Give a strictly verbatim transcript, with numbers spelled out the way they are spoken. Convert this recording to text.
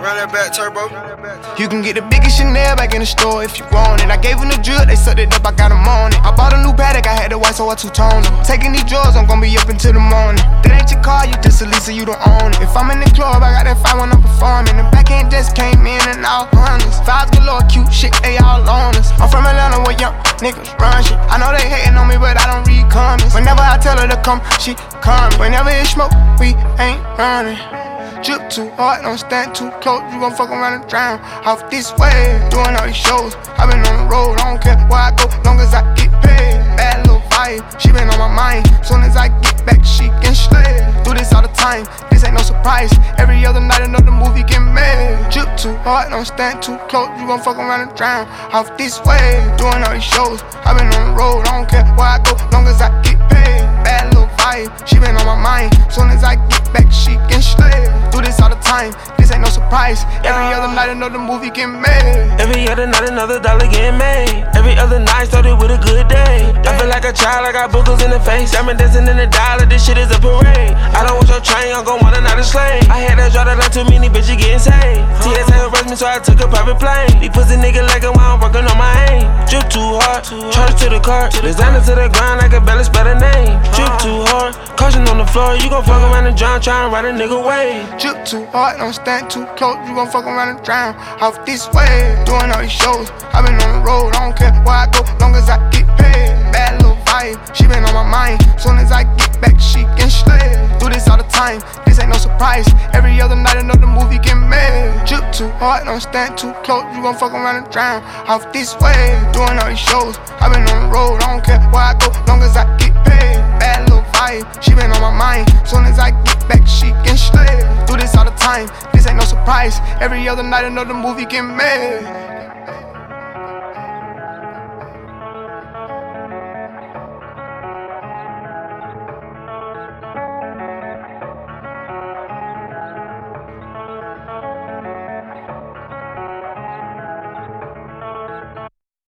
Run that back, turbo. You can get the biggest Chanel back in the store if you want it. I gave them the drill, they sucked it up, I got them on it. I bought a new Patek, I had the white, so I two-toned them. Taking these drugs, I'm gon' be up until the morning. That ain't your car, you just a Lisa, you don't own it. If I'm in the club, I got that fire when I'm performing. The backhand just came in and all hundreds. Fives galore, cute shit, they all on us. I'm from Atlanta where young niggas run shit. I know they hating on me, but I don't read comments. Whenever I tell her to come, she come. Whenever it's smoke, we ain't running. Drip too hard, don't stand too close. You gon' fuck around and drown off this way. Doing all these shows, I been on the road. I don't care where I go, long as I get paid. Bad little vibe, she been on my mind. Soon as I get back, she can slay. Do this all the time, this ain't no surprise. Every other night another movie get made. Drip too hard, don't stand too close. You gon' fuck around and drown off this way. Doing all these shows, I been on the road. I don't care where I go, long as I get paid. Bad little vibe, she been on my mind. Soon as I get back, she can slay. Do this all the time, this ain't no surprise. Every other night another movie get made. Every other night another dollar get made. Every other night started with a good day. I feel like a child, I got boogers in the face. I'm dancing in the dollar, this shit is a parade. I don't want your train, I'm gon' want another slave. I had to draw the line, too many bitches getting saved. T S A arrest me, so I took a private plane. These pussy niggas like it while I'm working on my aim. Drip too hard, charge to the cart. Designer to the grind, I can barely spell a name. Drip too hard, caution on the floor. You gon' fuck around and drown, tryna ride a nigga wave. Drip too hard, don't stand too close. You gon' fuck around and drown off this way. Doing all these shows, I been on the road. I don't care where I go, long as I get paid. Bad little vibe, she been on my mind. Soon as I get back, she can slay. Do this all the time, this ain't no surprise. Every other night another movie get made. Drip too hard, don't stand too close. You gon' fuck around and drown off this way. Doing all these shows, I been on the road. I don't care where I go, long as I get paid. Bad little vibe, she been on my mind. Soon as I get back, she can slay. Do this all the time, this ain't no surprise. Every other night another movie get made.